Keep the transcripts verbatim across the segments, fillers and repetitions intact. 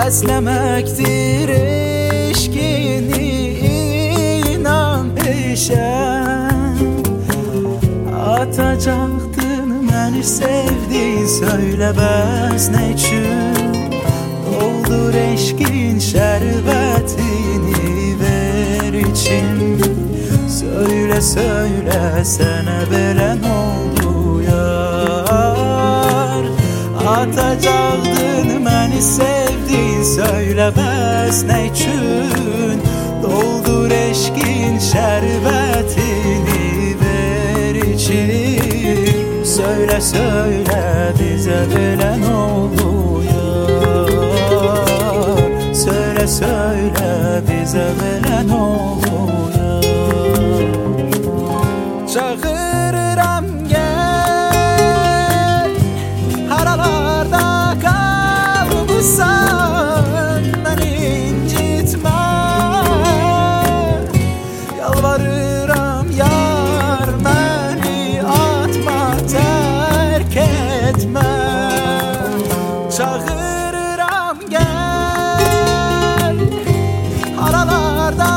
Beslemektir eşkini, inan peşen. Atacaktın beni sevdiğin, söyle bəs ne için? Doldur eşkin şerbetini, ver için. Söyle söyle sana belə ne oldu yar? Atacaktın beni sevdiğin, söyle bəs ne için? Doldur eşkin şerbetini, ver için. Söyle söyle bize belə ne oldu yar? Söyle söyle bize belə ne oldu yar? Çağırıram gel, haralarda kalmışsan beni incitme. Yalvarıram yar, beni atma, terk etme. Çağırıram gel, haralarda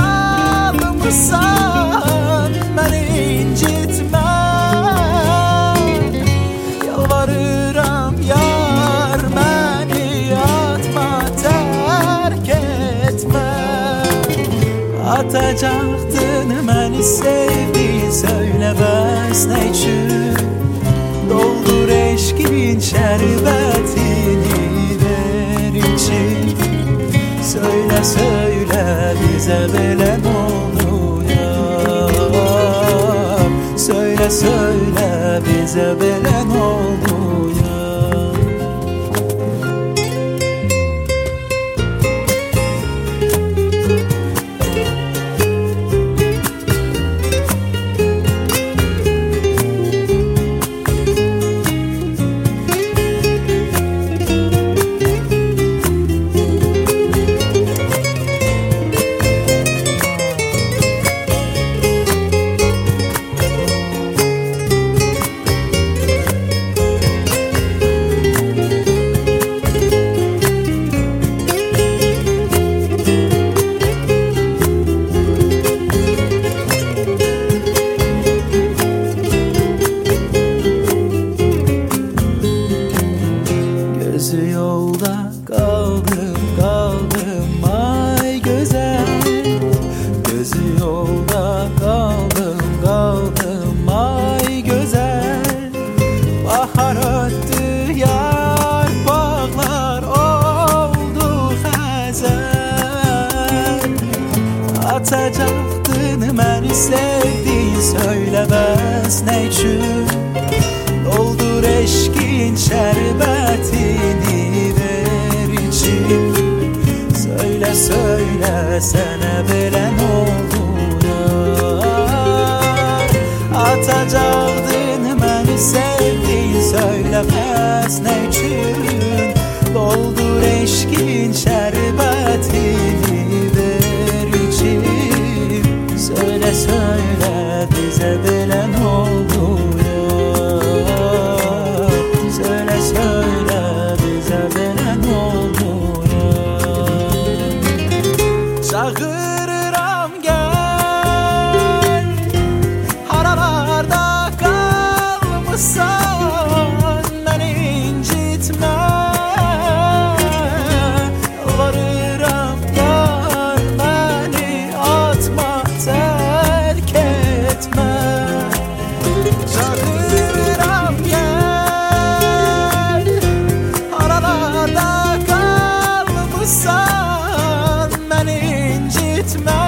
kalmışsan beni incitme. Yalvarıram yar, beni atma, terk etme. Atacaktın beni sevdiğin, söyle bəs ne için? Doldur eşkin şerbetini, ver için. Söyle söyle bize belə ne oldu yar? Söyle söyle bize belə ne oldu yar? Gözü yolda kaldım kaldım ay güzel. Gözü yolda kaldım kaldım ay güzel. Bahar öttü yarpaklar oldu xəzəl. Atacaktın beni sevdiğin, söyle bəs ne için? Doldur eşkin şerbetini, ver için. Söyle söyle sana belə ne oldu yar? Atacaktın beni sevdiğin, söyle bəs ne için? Doldur eşkin şerbetini, ver için. Söyle söyle bize belə ne oldu yar? Söyle söyle bize belə ne oldu yar? Çağırıram gel, haralarda kalmışsan beni incitme. Yalvarıram yar, beni atma, terk etme. Çağırıram gel, haralarda kalmışsan beni incitme.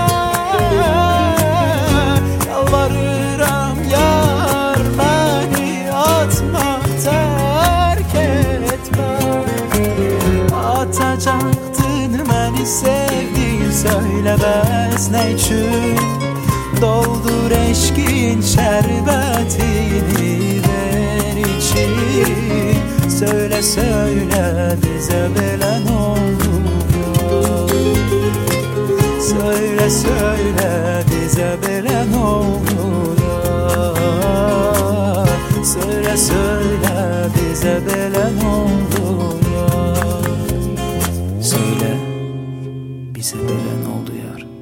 Yalvarıram yar, beni atma, terk etme. Atacaktın beni sevdiğin, söyle bəs ne için? Doldur eşkin şerbetini, ver için. Söyle söyle bize belə ne oldu yar? Söyle söyle bize belə ne oldu yar? Söyle söyle bize belə ne oldu yar? bile ne oldu yar?